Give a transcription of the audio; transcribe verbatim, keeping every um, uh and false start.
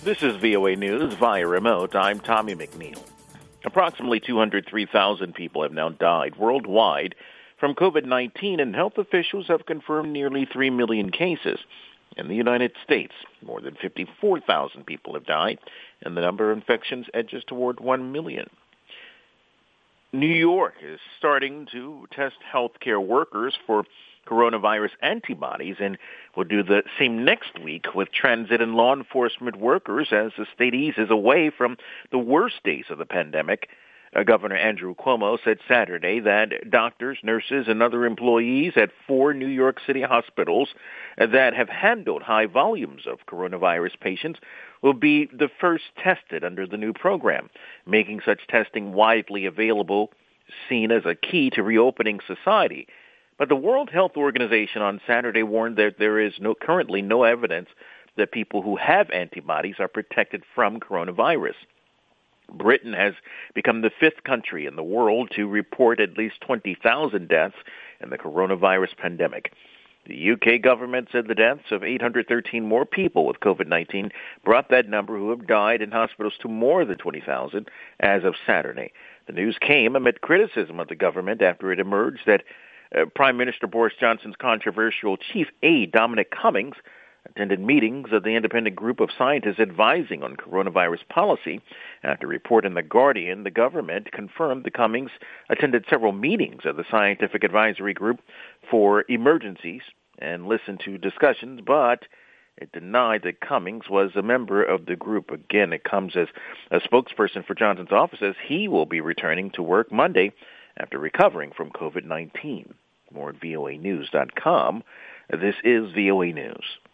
This is V O A News via remote. I'm Tommy McNeil. Approximately two hundred three thousand people have now died worldwide from COVID nineteen, and health officials have confirmed nearly three million cases. In the United States, more than fifty-four thousand people have died, and the number of infections edges toward one million. New York is starting to test healthcare workers for coronavirus antibodies and will do the same next week with transit and law enforcement workers as the state eases away from the worst days of the pandemic. Uh, Governor Andrew Cuomo said Saturday that doctors, nurses, and other employees at four New York City hospitals that have handled high volumes of coronavirus patients will be the first tested under the new program, making such testing widely available seen as a key to reopening society. But the World Health Organization on Saturday warned that there is no currently no evidence that people who have antibodies are protected from coronavirus. Britain has become the fifth country in the world to report at least twenty thousand deaths in the coronavirus pandemic. The U K government said the deaths of eight hundred thirteen more people with COVID nineteen brought that number who have died in hospitals to more than twenty thousand as of Saturday. The news came amid criticism of the government after it emerged that uh, Prime Minister Boris Johnson's controversial chief aide, Dominic Cummings, attended meetings of the independent group of scientists advising on coronavirus policy. After a report in The Guardian, the government confirmed that Cummings attended several meetings of the Scientific Advisory Group for Emergencies and listened to discussions, but it denied that Cummings was a member of the group. Again, it comes as a spokesperson for Johnson's office says he will be returning to work Monday after recovering from COVID nineteen. More at V O A news dot com. This is V O A News.